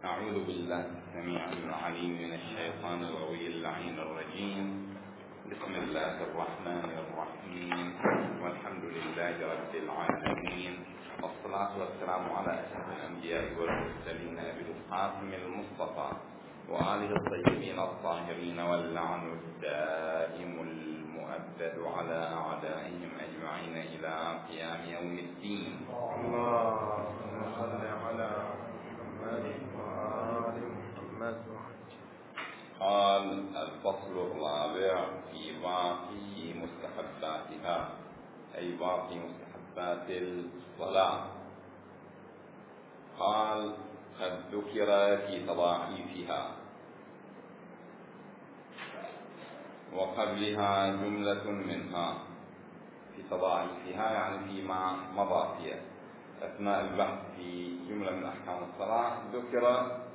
أعوذ بالله السميع العليم من الشيطان الغوي اللعين الرجيم. بسم الله الرحمن الرحيم، والحمد لله رب العالمين، والصلاة والسلام على أشرف الأنبياء والمرسلين أبي القاسم المصطفى وآله الطيبين الطاهرين، واللعن الدائم المؤبد على أعدائهم أجمعين إلى قيام يوم الدين. اللهم صل على محمد وآل محمد. قال: الفصل الرابع في باقي مستحباتها، أي باقي مستحبات الصلاة. قال: قد ذكر في تضاعيفها، وقبلها جملة منها. في تضاعيفها يعني فيما مضى في أثناء البحث في جملة من أحكام الصلاة ذكر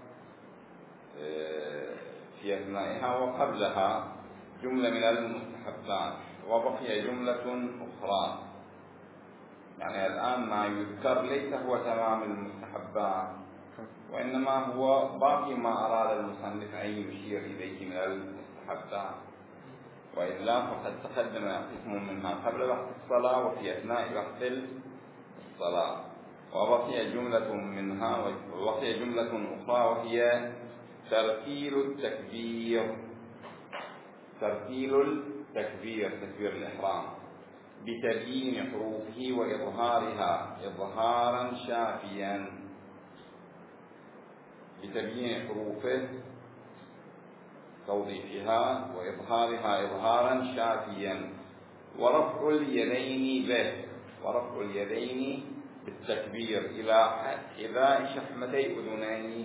في أثنائها وقبلها جملة من المستحبات، وبقي جملة أخرى. يعني الآن ما يذكر ليس هو تمام المستحبات، وإنما هو باقي ما أراد المصنف أن يشير إليه من المستحبات، وإلا فقد تقدم قسم منها قبل بحث الصلاة وفي أثناء بحث الصلاة، وبقي جملة منها وبقي جملة أخرى، وهي ترتيل التكبير، تكبير الإحرام، بتبيين حروفه وإظهارها إظهارا شافيا، بتبيين حروفه توضيحها وإظهارها إظهارا شافيا، ورفع اليدين بالتكبير إلى حذاء شحمتي أذنيه،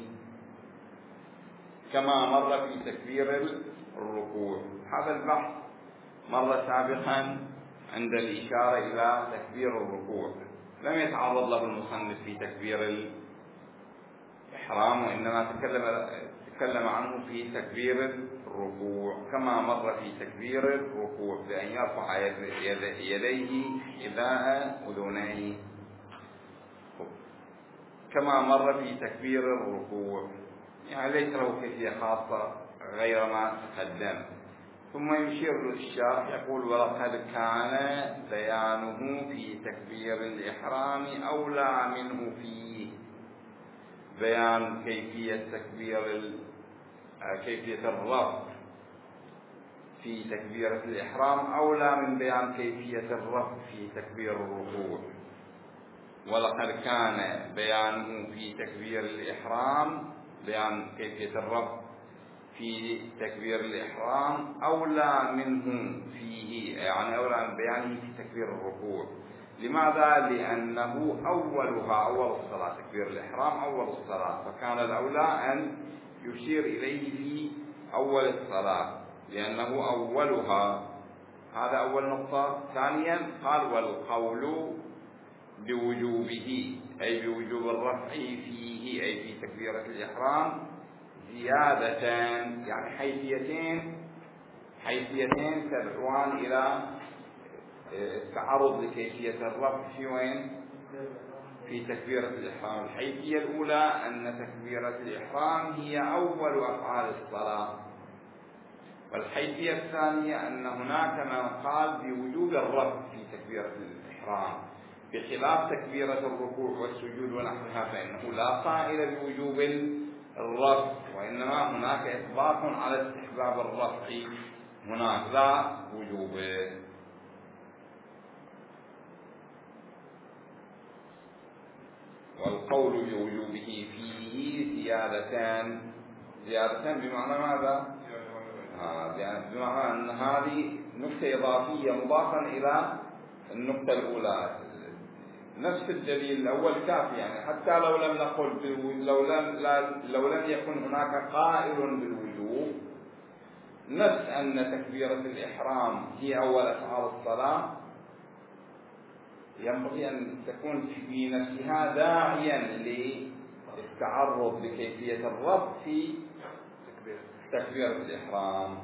كما مر في تكبير الركوع. هذا البحث مر سابقا عند الإشارة إلى تكبير الركوع، لم يتعرض له المصنف في تكبير الإحرام، وإنما تكلم عنه في تكبير الركوع، كما مر في تكبير الركوع بأن يرفع يديه حذاء أذنيه، كما مر في تكبير الركوع. يعني ليس له كيفية خاصة غير ما تقدم. ثم يشير للشرح يقول: ولقد كان بيانه في تكبير الإحرام أولى منه فيه. بيان كيفية الرفع في تكبيرة الإحرام أولى من بيان كيفية الرفع في تكبير الركوع. ولقد كان بيانه في تكبير الإحرام، بيان كيفية الرفع في تكبير الإحرام أولى منه فيه، يعني أولى من بيانه في تكبير الركوع. لماذا؟ لأنه أول الصلاة، تكبير الإحرام أول الصلاة، فكان الأولى أن يشير إليه في أول الصلاة لأنه أولها. هذا أول نقطة. ثانيا قال: والقول بوجوبه، أي بوجوب الرفع فيه، أي في تكبيرة الإحرام، زيادتان، يعني حيثيتين تدعوان إلى التعرض لكيفية الرفع في وين؟ في تكبيرة الإحرام. الحيثية الأولى أن تكبيرة الإحرام هي أول أفعال الصلاة، والحيثية الثانية أن هناك من قال بوجوب الرفع في تكبيرة الإحرام، بخلاف تكبيرة الركوع والسجود ونحوها، فإنه لا قائل بوجوب الرفع، وإنما هناك إثبات على استحباب الرفع، هناك لا وجوبه. والقول بوجوبه فيه زيادتان بمعنى ماذا؟ بمعنى أن هذه نقطة إضافية مضافا إلى النقطة الأولى. نفس الدليل الأول كافي، يعني حتى لو لم نقل لو لم يكن هناك قائل بالوجوب، نفس أن تكبيرة الإحرام هي أول أفعال الصلاة، ينبغي أن تكون في نفسها داعيا للتعرض لكيفية الربط في تكبيرة الإحرام.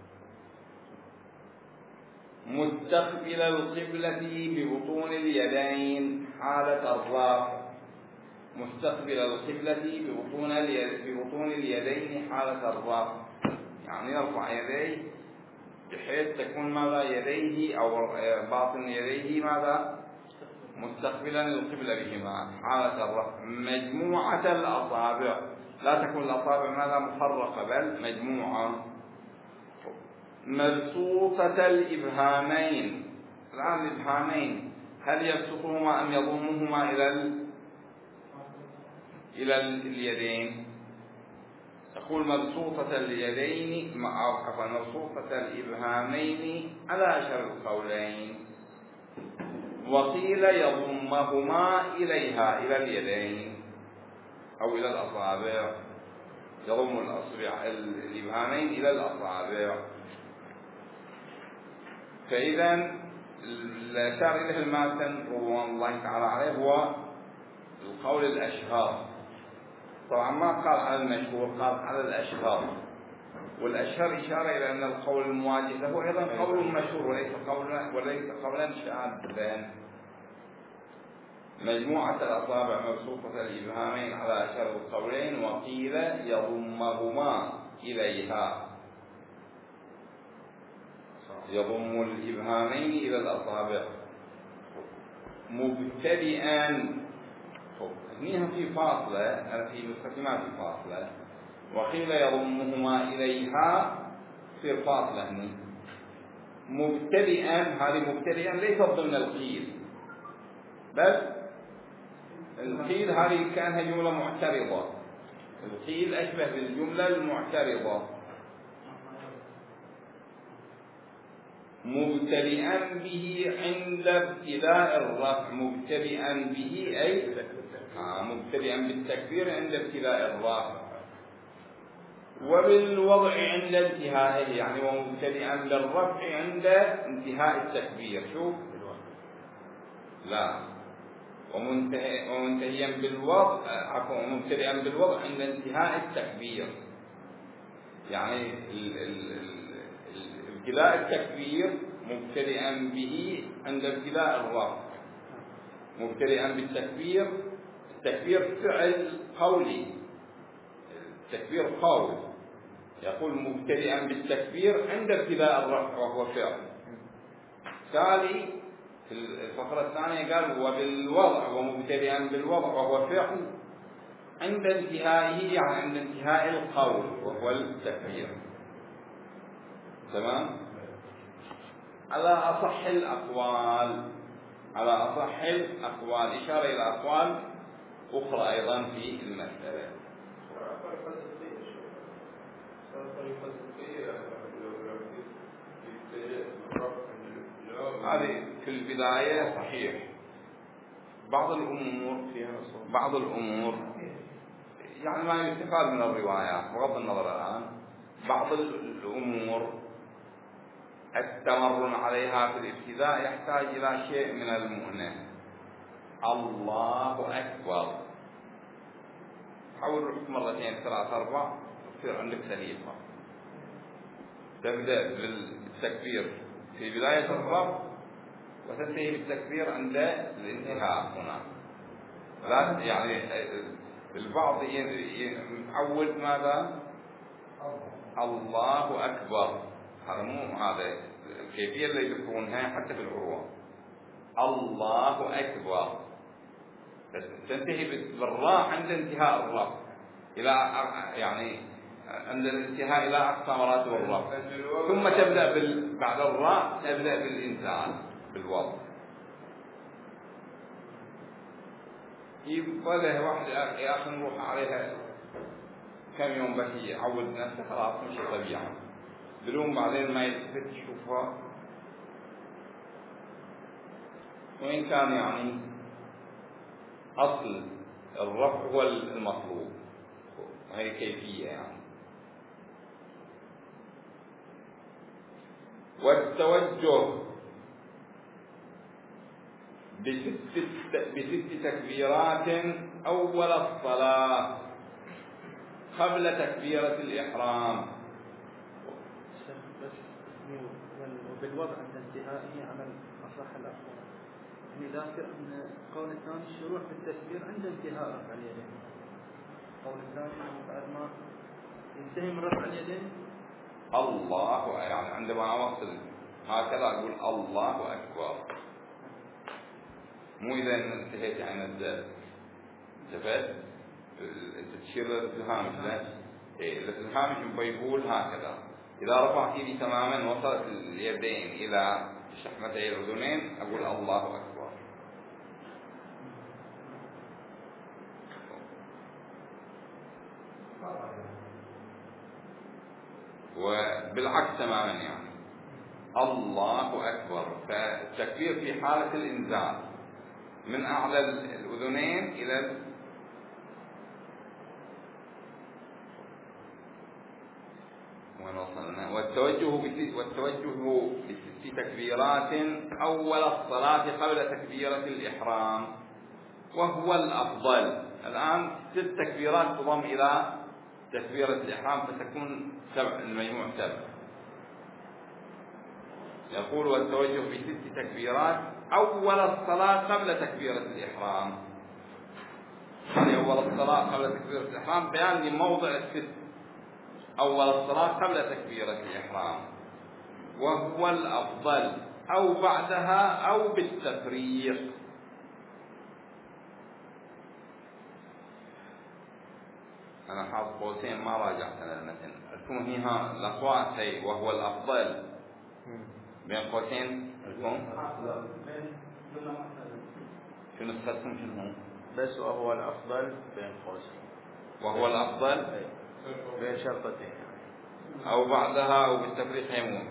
مستقبل القبلة ببطون اليدين حالة الرفع، مستقبل القبلة ببطون اليدين حالة الرفع، يعني يرفع يديه بحيث تكون ماذا يديه أو باطن يديه ماذا مستقبلا القبلة بهما حالة الرفع، مجموعة الأصابع، لا تكون الأصابع ماذا مفرقة بل مجموعة، مبسوطة الإبهامين. الآن الإبهامين هل يبسطهما أم يضمهما إلى اليدين؟ تقول مبسوطة اليدين أو عفوا مبسوطة الإبهامين على أشهر القولين، وقيل يضمهما إليها إلى اليدين أو إلى الأصابع، يضم الإبهامين إلى الأصابع. فإذا الأشار إليه الماتن رضوان الله تعالى عليه هو القول الأشهر، طبعا ما قال على المشهور، قال على الأشهر، والأشهر إشارة إلى أن القول المواجه له أيضا قول مشهور وليس قولا شاذا. مجموعة الأصابع مبسوطة الإبهامين على أشهر القولين، وقيل يضمهما إليها، يضم الإبهامين إلى الأصابع مبتدئا. هنا في فاصلة، في نسختي ما في فاصلة، وقيل يضمهما إليها في فاصلة هنا مبتدئا. هذه مبتدئا ليست ضمن القيل، بل القيل هذه كانها جملة معترضة، القيل أشبه بالجملة المعترضة. مبتدئا به عند ابتداء الرفع، مبتدئا به أي مبتدئا بالتكبير عند ابتداء الرفع، وبالوضع عند انتهائه، يعني ومبتدئا بالرفع عند انتهاء التكبير. شوف لا، ومنتهيا بالوضع عفوا مبتدئا بالوضع عند انتهاء التكبير، يعني ابتداء التكبير مبتدئا به عند ابتداء الرفع، مبتدئا بالتكبير. التكبير فعل قولي، التكبير قول، يقول مبتدئا بالتكبير عند ابتداء الرفع وهو فعل. تالي في الفقرة الثانية قال وبالوضع، ومبتدئا بالوضع وهو فعل عند انتهائه، يعني عند انتهاء القول وهو التكبير. تمام؟ على أصح الأقوال، على أصح الأقوال، إشارة إلى أقوال أخرى أيضا في المسألة. هذه في البداية صحيح، بعض الأمور يعني ما يستفاد من الروايات بغض النظر الآن، بعض الأمور التمرن عليها في الابتداء يحتاج إلى شيء من المؤنة. الله أكبر، حاول روحك مرتين ثلاث أربع تصير عندك سليقة، تبدأ بالتكبير في بداية الرفع وتنتهي بالتكبير عند الانتهاء هنا. لا يعني البعض يعود ماذا؟ الله أكبر، هذا مو هذا الكيفية اللي يذكرونها حتى في العروة. الله أكبر بس تنتهي بالراء عند انتهاء الرفع إلى يعني عند الانتهاء إلى أقصى مراتب الرفع، ثم تبدأ بعد الراء تبدأ بالإنزال بالوضع. يبغى واحد يا أخي نروح عليها كم يوم بس يعود نفسه خلاص مش طبيعي، بدون بعدين ما يلتفت يشوفها، وإن كان يعني أصل الرفع هو المطلوب، وهي كيفية يعني. والتوجه بست تكبيرات أول الصلاة قبل تكبيرة الإحرام. وبالوضع عند انتهائه على أصح الأقوال. يعني ذاكر أن قول الثاني الشروع في التكبير عند انتهاء رفع اليدين. قول الثاني بعد ما ينتهي من رفع اليدين الله، يعني عندما أوصل هكذا أقول الله أكبر، مو إذا انتهيت عن الدرس جفت تشير للهامش. لا الهامش بيقول هكذا، إذا رفعت يدي تماما وصلت اليدين إلى شحمتي الأذنين أقول الله أكبر. وبالعكس تماما، يعني الله أكبر. فالتكبير في حالة الإنزال من أعلى الأذنين إلى وين وصلنا؟ والتوجه بست تكبيرات أول الصلاة قبل تكبيرة الإحرام وهو الأفضل. الآن 6 تكبيرات تضم إلى تكبيرة الإحرام فتكون 7، المجموع 7. يقول والتوجه ب6 تكبيرات أول الصلاة قبل تكبيرة الإحرام. يعني أول الصلاة قبل تكبيرة الإحرام بيان لموضع الست، أول الصلاة قبل تكبيرة الإحرام وهو الأفضل، أو بعدها أو بالتفريق. أنا حاط قوسين ما راجعت على المتن، لكم هنا الأصوات هي وهو الأفضل بين قوسين لكم. شو نسختكم شنو؟ بس وهو الأفضل بين قوسين، وهو الأفضل بين شرطتين، أو بعدها أو بالتفريق يمون.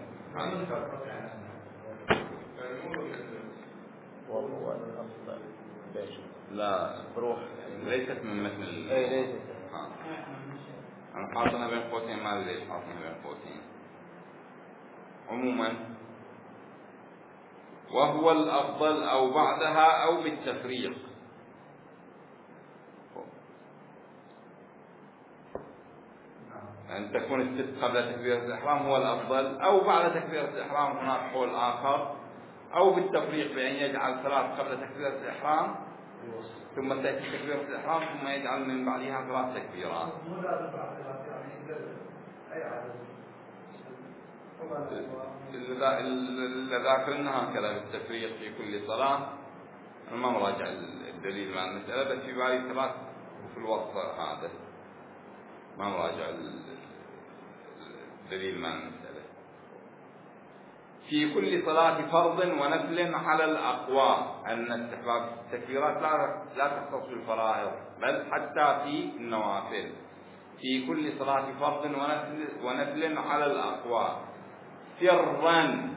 وهو الأفضل بين لا روح ليست من مثل أي ليست. أنا حاطنا بين قوسين، ما أدري ليش حاطنا بين قوسين. عموما وهو الأفضل أو بعدها أو بالتفريق. أن تكون الست قبل تكبيرة الإحرام هو الأفضل، أو بعد تكبيرة الإحرام هناك قول آخر، أو بالتفريق بأن يجعل 3 قبل تكبيرة الإحرام ثم تأتي تكبيرة الإحرام ثم يجعل من بعدها 3 تكبيرات. اللي ذاكرنا هكذا بالتفريق في كل صلاة. أنا ما مراجع الدليل مع المسألة، بس في بالي 3 وفي الوسط هذا ما مراجع الدليل مع المسألة. في كل صلاة فرض ونفل على الأقوى، أن استحباب التكبيرات لا تختص بالفرائض بل حتى في النوافل. في كل صلاة فرض ونفل على الأقوى سرا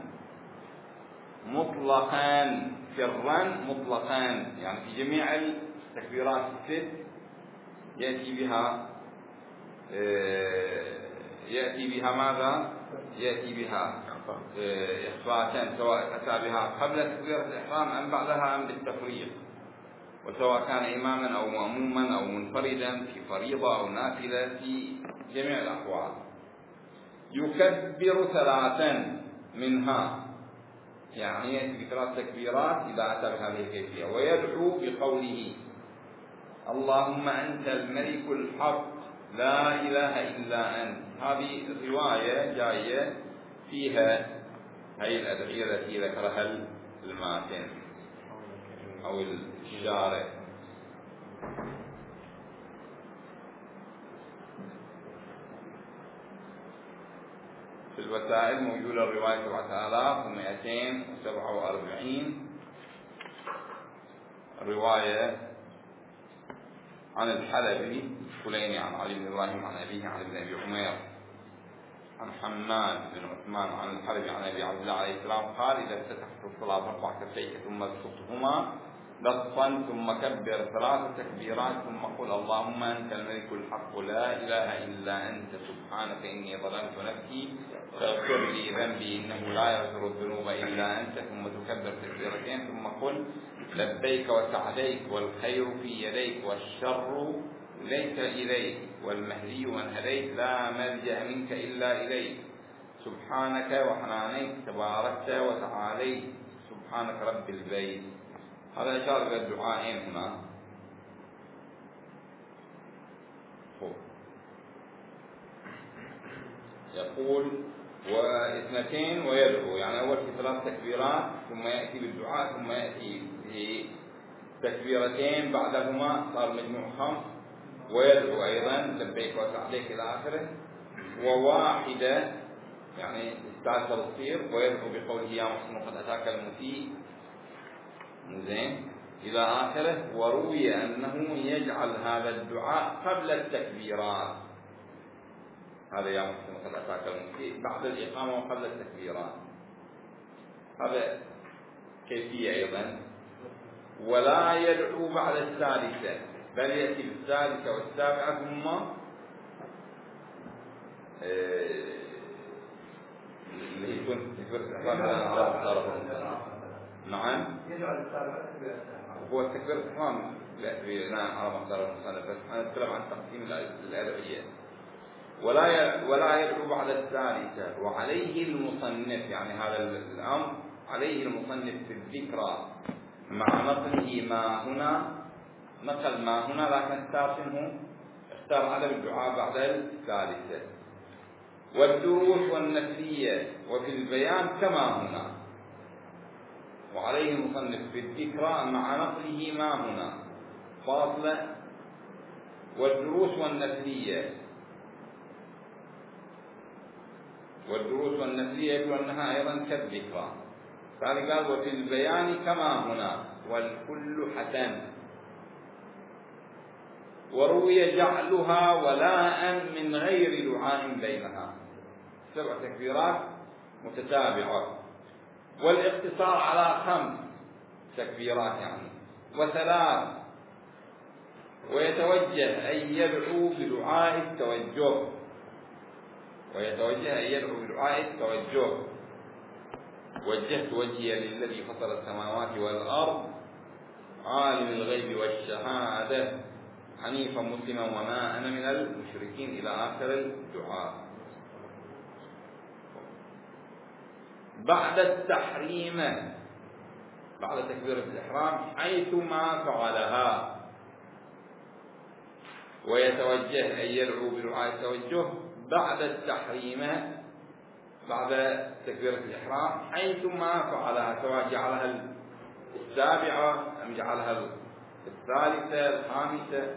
مطلقا، سرا مطلقا، يعني في جميع التكبيرات ال6 يأتي بها ماذا؟ يأتي بها إخفاء، سواء أتى بها قبل تكبيرة الإحرام أم بعدها أم بالتفريق، وسواء كان إماما أو مأموما أو منفردا في فريضة أو نافلة، في جميع الأحوال. يكبر 3 منها، يعني يأتي ب3 تكبيرات إذا أتى بهذه الكيفية، ويدعو بقوله اللهم أنت الملك الحق لا إله إلا أنت. هذه رواية جاية فيها هذه الأدعية التي ذكرها الماتن أو الشارع. في الوسائل موجودة الرواية 7247 رواية عن الحلبي الكليني عن علي بن إبراهيم عن أبيه عن ابن أبي عمير عن حماد بن عثمان عن الحلبي عن أبي عبد الله عليه السلام قال إذا افتتحت الصلاة فارفع كفيك ثم ابسطهما بسطا ثم كبر 3 تكبيرات ثم قل اللهم أنت الملك الحق لا إله إلا أنت سبحانك إني ظلمت نفسي فاغفر لي ذنبي إنه لا يغفر الذنوب إلا أنت، ثم تكبر تكبيرتين ثم قل لبيك وسعديك والخير في يديك والشر ليس إليك والمهدي من هديت لا ملجأ منك إلا إليك سبحانك وحنانيك تباركت وتعاليت سبحانك رب البيت هذا إشارة إلى الدعائين هنا. يقول واثنتين ويدعو، يعني أول في 3 تكبيرات ثم يأتي بالدعاء ثم يأتي بتكبيرتين بعدهما صار مجموع 5، ويدعو أيضا لبيك وسعديك إلى آخره، وواحدة يعني استعجل تصير ويدعو بقوله يا محسن قد أتاك المسيء زين إلى آخره. وروي أنه يجعل هذا الدعاء قبل التكبيرات، هذا يا محسن قد أتاك المسيء بعد الإقامة وقبل التكبيرات، هذا كيفية أيضا. ولا يدعو بعد الثالثة، بل يأتي بالثالثة والسابعة ثم اللي يكون تكبيرة الإحرام على الطرف. نعم هو التكبيرة الإحرام نعم على مقدار المصنف، بس أنا أتكلم عن تقسيم الأدعية. ولا يدعو بعد الثالثة. وعليه المصنف، يعني هذا الأمر عليه المصنف في الذكرى مع نقله ما هنا، نقل ما هنا لكن اختار عدم الدعاء بعد الثالثة. والدروس والنفلية وفي البيان كما هنا. وعليه المصنف في الذكرى مع نقله ما هنا فاصلة. والدروس والنفلية يقول أنها أيضا كالذكرى، فهذا قال وفي البيان كما هنا والكل حسن. وروي جعلها ولاء من غير دعاء بينها، 7 تكبيرات متتابعة، والاقتصار على 5 تكبيرات يعني و3. ويتوجه أن يدعو بدعاء التوجه، وجهت وجهي للذي فطر السماوات والأرض عالم الغيب والشهادة حنيفا مسلما وما أنا من المشركين إلى آخر الدعاء. بعد التحريم، بعد تكبيرة الإحرام حيثما فعلها. ويتوجه أن يدعو بدعاء التوجه بعد التحريم، بعد تكبيرة الإحرام حيثما فعلها، سواء جعلها السابعة أم جعلها الثالثة الخامسة،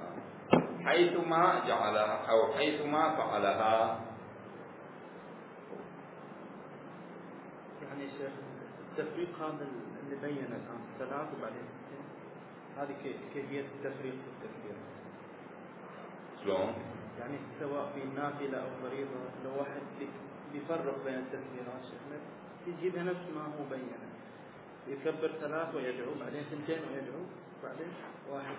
حيثما جعلها أو حيثما فعلها. يعني شيخ التفريق هذا اللي بين الآن 3 وبعدين 2، هذه كيفية التفريق في التكبير شلون؟ يعني سواء في نافلة أو فريضة، لو واحد بيفرق بين التكبيرات شيخنا يجيبها نفس ما هو بينه، يكبر 3 ويدعو، بعدين 2 ويدعو، بعدين 1.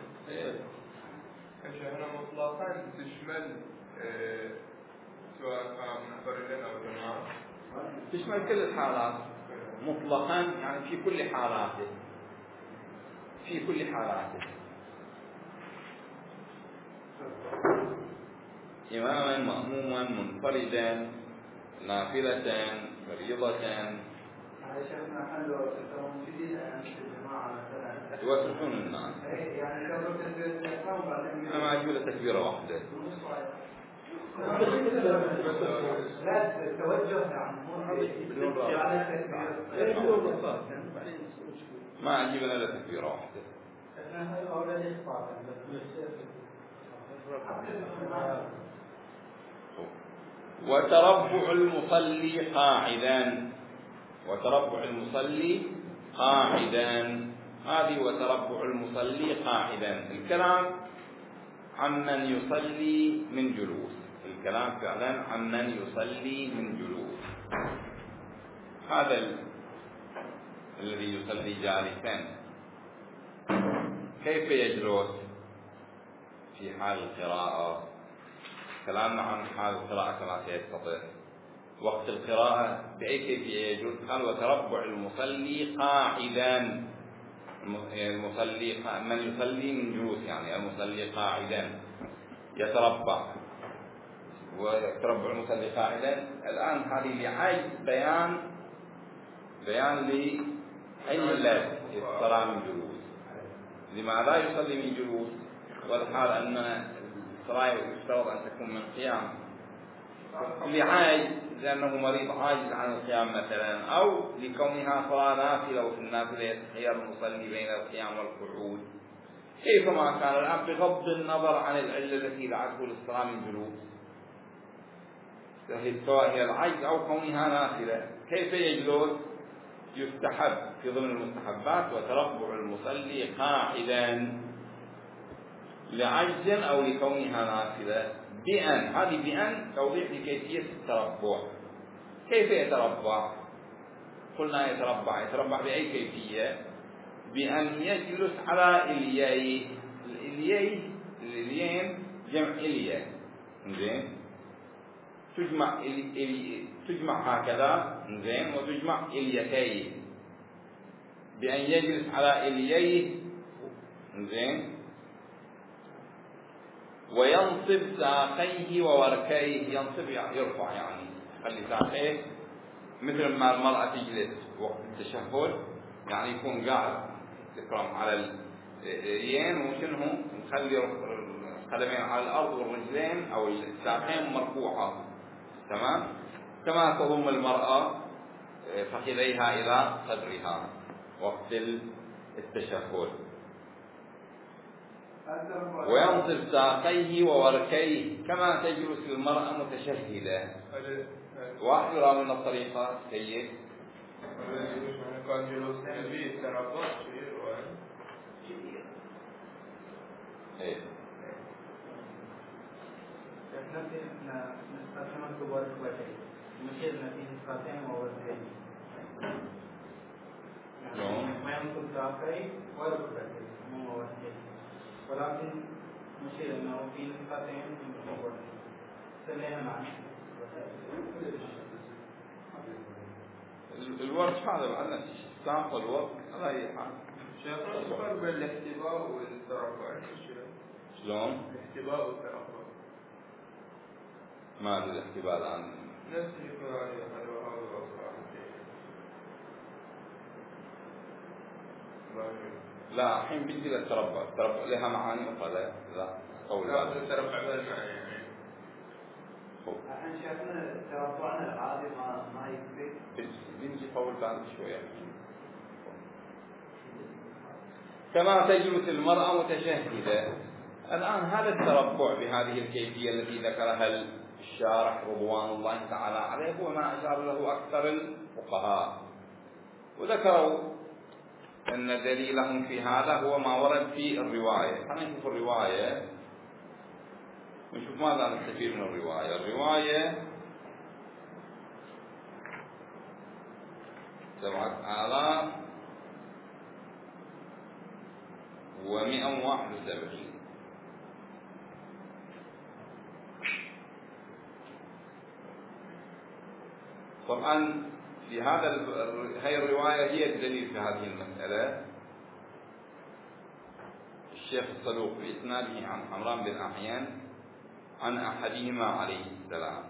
شيخنا مطلقا تشمل سواء كان منفردا أو جماعة، تشمل كل الحالات مطلقا، يعني في كل حالاته إماما مأموما منفردا نافلة فريضة. شيخنا حلو تكون في الجماعة مثلا يوسوسون الناس، يعني لو تكبير الإحرام بعدين أما أجيب تكبيرة واحدة لا التوجه يعني ما أجيب أنا تكبيرة واحدة. وتربع المصلي قاعدا، هذه وتربع المصلي قاعدا. الكلام عن من يصلي من جلوس، الكلام فعلا عن من يصلي من جلوس. هذا الذي يصلي جالسا كيف يجلس في حال القراءة؟ كلامنا عن حال القراءة كما سيتضح. وقت القراءة بأي كيفية يجوز؟ قال وتربع المصلي قاعدا، المصلي من يصلي من جلوس، يعني المصلي قاعدا يتربع، ويتربع المصلي قاعدا. الآن هذه لعجز بيان لعلة الصلاة من جلوس. لماذا يصلي من جلوس والحال أن الصلاة يفترض أن تكون من قيام لعاجز لأنه مريض عاجز عن القيام مثلا، أو لكونها صلاة نافلة وفي النافلة يتخير المصلي بين القيام والقعود كيفما كان الآن بغض النظر عن العلة التي دعته للصلاة من جلوس سواء هي العجز أو كونها نافلة. كيف يجلس؟ يستحب في ضمن المستحبات وتربع المصلي قاعدا لعجز أو لكونها نافلة بأن، هذه بأن توضيح لكيفية التربع. كيف يتربع؟ قلنا يتربع بأي كيفية؟ بأن يجلس على إلييه. الإليين جمع إلية، زين، تجمع هكذا، زين، وتجمع إليتين، بأن يجلس على إلييه، زين، وينصب ساقيه ووركيه. ينصب يرفع، يعني خلي ساقيه مثل ما المرأة تجلس وقت التشهد، يعني يكون قاعد تكرم على اليدين وشنه نخلي القدمين على الأرض والرجلين أو الساقين مرفوعة، تمام، كما تضم المرأة فخذيها إلى صدرها وقت التشهد. وينصب ساقيه ووركيه كما تجلس المرأة متشهدة. واحد يرى من الطريقة سيد كان جلوس النبي تربع ايه نستخدم الكبار الكبيرين مشينا في نسختين ووركين ما يمكن ساقي وركبتين مو وركين، ولكن مشينا في نسختين ووركين سلينا معنا الورك هذا بعد نفس الشيء، الساق والورك على أي حال. شيخ الفرق بين الاحتباء والتربع شلون؟ الاحتباء والتربع ما هذا الاحتباء الآن؟ نفس يكون عليه هذا لا، الحين بيجي للتربع، التربع لها معاني أخرى. لا قول هذا التربع بالمعنى يعني. الحين شفنا تربعنا العادي ما يكفي. بنجي قول بعد شوية. كما تجلس المرأة متشهدة. الآن هذا التربع بهذه الكيفية التي ذكرها الشارح رضوان الله تعالى عليه هو ما أشار له أكثر الفقهاء، وذكروا أن دليلهم في هذا هو ما ورد في الرواية. خلينا نشوف الرواية ونشوف ماذا نستفيد من الرواية. الرواية 7171. طبعا في هذه الرواية هي الدليل في هذه المسألة. الشيخ الصدوق بإسناده عن حمران بن أحيان عن أحدهما عليه السلام،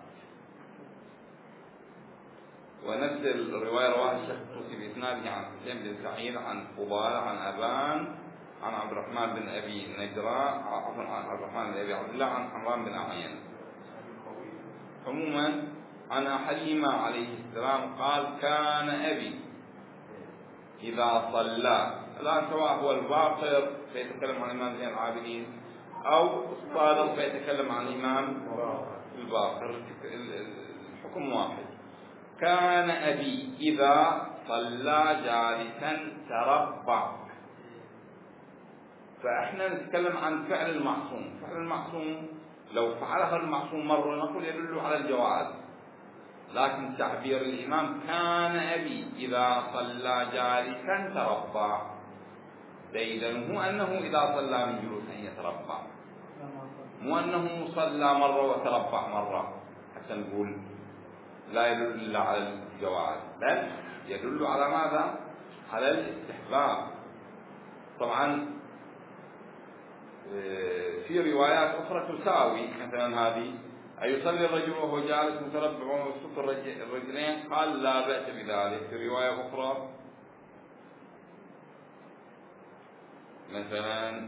ونفس الرواية رواها الشيخ الطوسي بإسناده عن حسين بن سعيد عن فضالة عن أبان عن عبد الرحمن بن أبي نجراء، عفوا عن عبد الرحمن بن أبي عبد الله عن حمران بن أحيان. عموما عن أحدهما عليه السلام قال: كان أبي إذا صلى، لا سواء هو الباقر فيتكلم عن الإمام زين العابدين أو الصادق فيتكلم عن الإمام الباقر، الحكم واحد. كان أبي إذا صلى جالسا تربع. فإحنا نتكلم عن فعل المعصوم. فعل المعصوم لو فعله المعصوم مرة نقول يدل على الجواز، لكن تعبير الإمام كان أبي إذا صلى جالسا تربع، إذن هو أنه إذا صلى من جلوس أن يتربع، مو أنه صلى مرة وتربع مرة حتى نقول لا يدل إلا على الجواز، بل يدل على ماذا؟ على الاستحباب. طبعا في روايات أخرى تساوي، مثلا هذه: أيصلي الرجل وهو جالس متربع ومبسوط الرجلين؟ قال: لا بأس بذلك. في رواية أخرى مثلا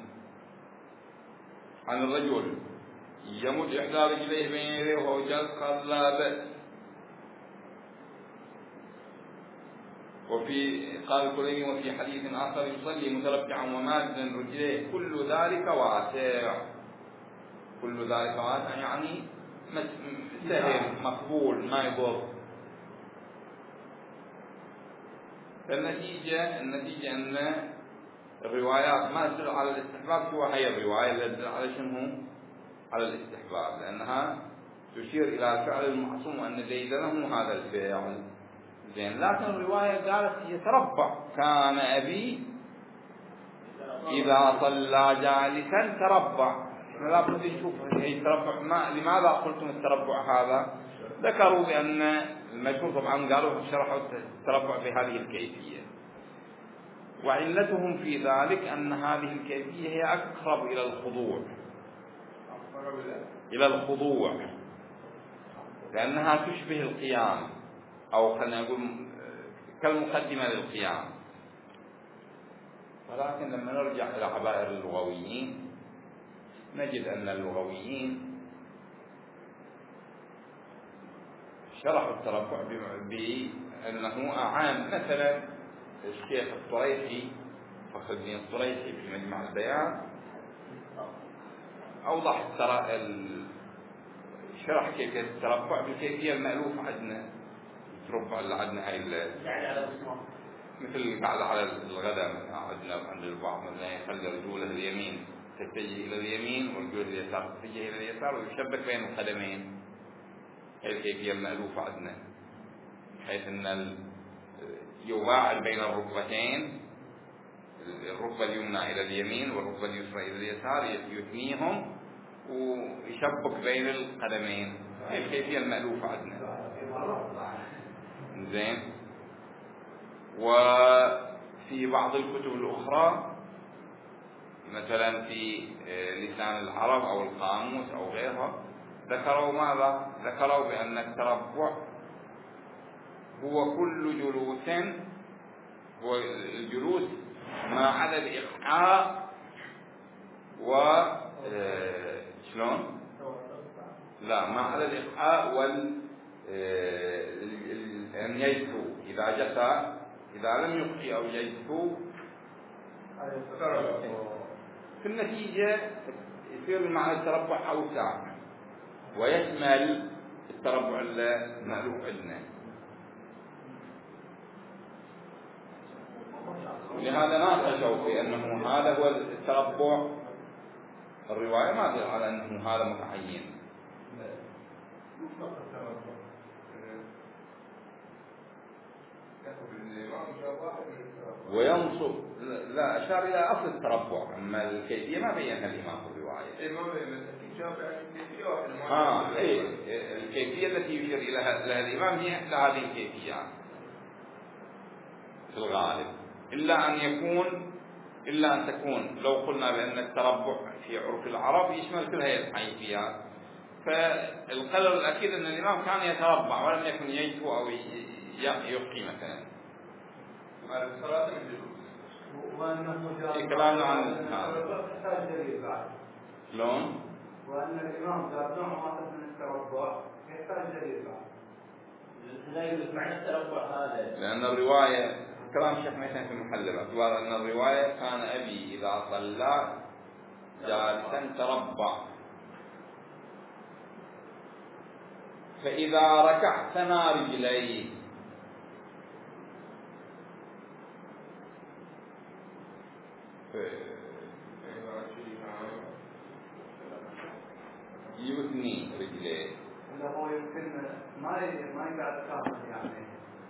عن الرجل يمد إحدى رجليه بين يديه وهو جالس قال لا بأس. وفي قال الكليني وفي حديث آخر يصلي متربعا ومادا رجليه كل ذلك واسع. كل ذلك واسع يعني سهل مقبول ما يضر. فالنتيجة أن الروايات ما تدل على الاستحباب سوى هي الرواية اللي تدل على شنو؟ على الاستحباب، لأنها تشير إلى الفعل المعصوم وأن زيدنه هذا الفعل. زين، لكن الرواية قالت يتربع، كان أبي إذا صلى جالسا تربع. لا بد نشوف يتربع لماذا قلتم التربع هذا؟ ذكروا بأن المشهور طبعا قالوا شرحوا التربع بهذه الكيفية، وعلتهم في ذلك أن هذه الكيفية هي أقرب إلى الخضوع، لأنها تشبه القيام، أو خلينا نقول كالمقدمة للقيام. ولكن لما نرجع إلى عبائر اللغويين نجد أن اللغويين شرحوا التربع بأنه أعام. مثلا الشيخ الطريحي فخر الدين الطريحي في مجمع البيان أوضح شرح كيفية التربع بالكيفية المألوفة عندنا. التربع اللي عندنا هاي مثل قاعدة على الغداء مثلا عندنا عند البعض، مثلا يخلي رجوله اليمين تتجه إلى اليمين ورجوله اليسار تتجه إلى اليسار ويشبك بين القدمين. هاي الكيفية المألوفة عندنا، حيث أن يباعد بين الركبتين، الركبة اليمنى إلى اليمين والركبة اليسرى إلى اليسار، يثنيهم ويشبك بين القدمين. هاي الكيفية المألوفة عندنا. زين. وفي بعض الكتب الأخرى مثلا في لسان العرب أو القاموس أو غيرها ذكروا ماذا؟ ذكروا بأن التربع هو كل جلوس، هو الجلوس ما عدا الإقعاء شلون؟ لا، ما عدا الإقعاء أن يجثو. إذا جثى، إذا لم يقعي أو يجثو في النتيجة يصير معنى التربع أوسع ويشمل التربع المألوف عندنا. لهذا ناقشوا في أنه هذا هو التربع. الرواية ما تدل على أنه هذا متعين. وينصب، لا، أشار إلى أصل التربع، أما الكيفية ما بينها الإمام في الرواية. الكيفية التي يشير لها الإمام هي إحدى هذه الكيفيات في الغالب، إلا أن تكون لو قلنا بأن التربع في عرف العرب يشمل كل هذه الكيفيات، فالقدر الأكيد أن الإمام كان يتربع ولم يكن يجثو أو يبقي مثلا. الصلاة من الجلوس. كلامنا عن هذا. شلون؟ وأن الإمام تربع واحد من التربع يحتاج دليل بعد. لا يوجد معنى التربع هذا. لأن الرواية كلام الشيخ ميسن في المحلل باعتبار أن الرواية كان أبي إذا صلى جالسا تربع، فإذا ركع ثنى رجليه. يثني رجليه. هو يمكن ما يقعد كامل يعني.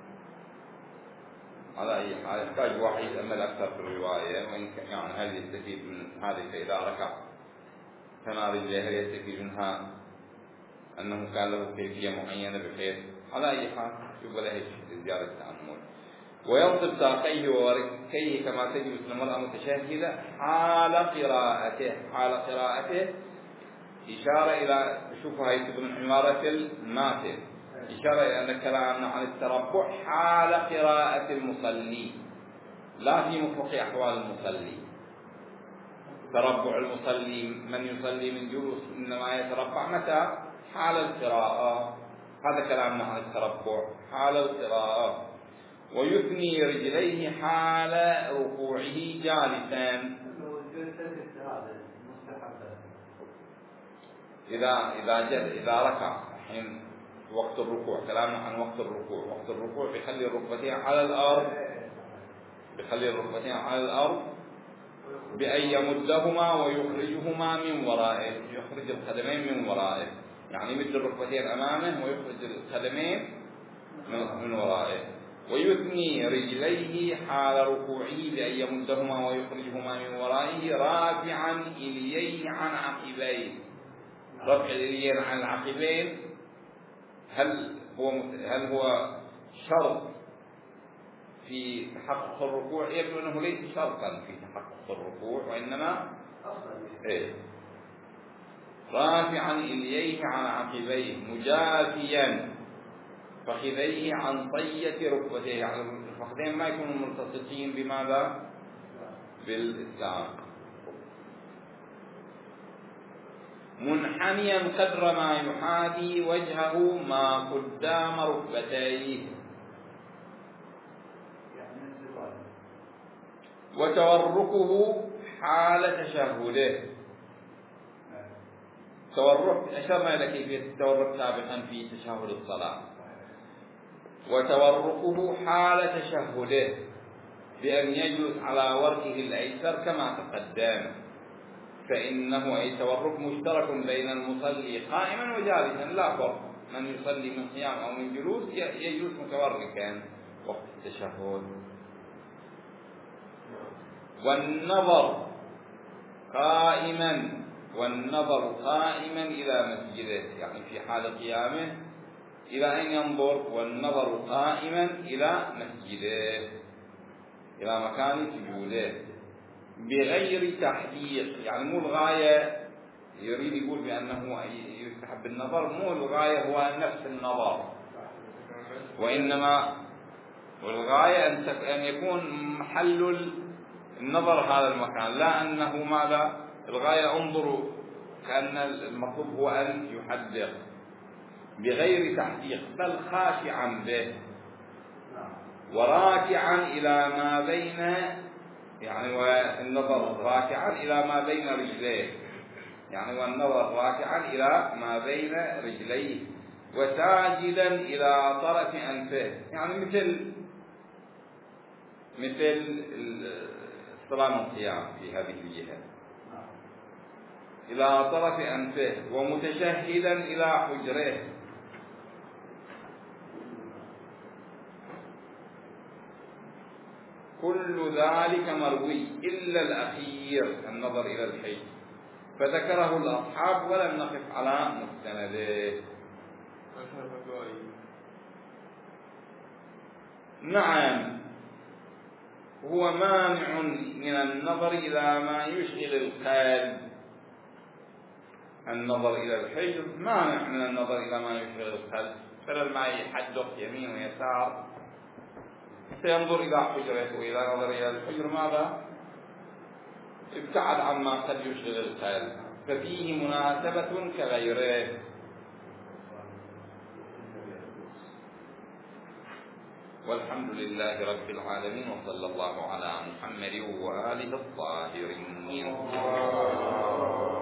على أي حال يحتاج واحد يتأمل أكثر في الرواية، وإن يعني هل يستفيد من هذه فإذا ركع ثنى رجليه هل يستفيد منها أنه كان له كيفية معينة بحيث على أي حال يبقى له زيادة تأمل. وينصب ساقيه ووركيه كما تجلس المرأة متشهدة حال قراءته إشارة إلى، شوفوا هاي من عمارة الماثل، إشارة إلى أن كلامنا عن التربع حال قراءة المصلي لا في مطلق أحوال المصلي. تربع المصلي من يصلي من جلوس إنما يتربع متى؟ حال القراءة. هذا كلامنا عن التربع حال القراءة. ويثني رجليه حال ركوعه جالسا. إذا ركع حين وقت الركوع، كلامنا عن وقت الركوع. وقت الركوع بيخلي الركبتين على الأرض بأن يمدهما ويخرجهما من ورائه، يخرج القدمين من ورائه، يعني يمد الركبتين أمامه ويخرج القدمين من ورائه. ويثني رجليه حال ركوعه بأن يمدهما ويخرجهما من ورائه رافعا إليه عن عقبيه. رفع اليدين عن العقبين هل هو شرط في تحقق الركوع؟ يبدو أنه ليس شرطا في تحقق الركوع، وإنما رافعا إليه عن عقبيه مجافيا فخذيه عن طية ركبتيه، يعني الفخذين ما يكونوا ملتصقين بماذا؟ بالإسلام. منحنيا قدر ما يحاذي وجهه ما قدام ركبتيه. وتوركه حال تشهده. تورك أشرنا إلى كيفية التورك سابقا في تشهد الصلاة. وتوركه حال تشهده بأن يجلس على وركه الأيسر كما تقدم، فإنه أي تورك مشترك بين المصلي قائما وجالسا لا فرق، من يصلي من قيام أو من جلوس يجلس متوركا وقت التشهد. والنظر قائما إلى مسجده، يعني في حال قيامه إلى أن ينظر، والنظر قائما إلى مسجده إلى مكان سجوده بغير تحديق، يعني مو الغاية يريد يقول بأنه يستحب النظر، مو الغاية هو نفس النظر، وإنما والغاية أن يكون محل النظر هذا المكان، لا أنه ماذا الغاية انظروا، كأن المطلوب هو أن يحدق بغير تحديق، بل خاشعا به وراكعا إلى ما بين، يعني والنظر راكعا إلى ما بين رجليه، يعني والنظر راكعا إلى ما بين رجليه وساجدا إلى طرف أنفه، يعني مثل الصلاة من القيام في هذه الجهة إلى طرف أنفه ومتشهدا إلى حجره. كل ذلك مروي إلا الأخير النظر إلى الحج، فذكره الأصحاب ولم نقف على مستنده. نعم، هو مانع من النظر إلى ما يشغل القلب. النظر إلى الحجر مانع من النظر إلى ما يشغل القلب، فلما يحدق يمين ويسار سينظر إلى حجرته، وإذا نظر إلى الحجر ماذا؟ ابتعد عما قد يشغل القلب، ففيه مناسبة كغيره. والحمد لله رب العالمين، وصلى الله على محمد وآله الطاهرين.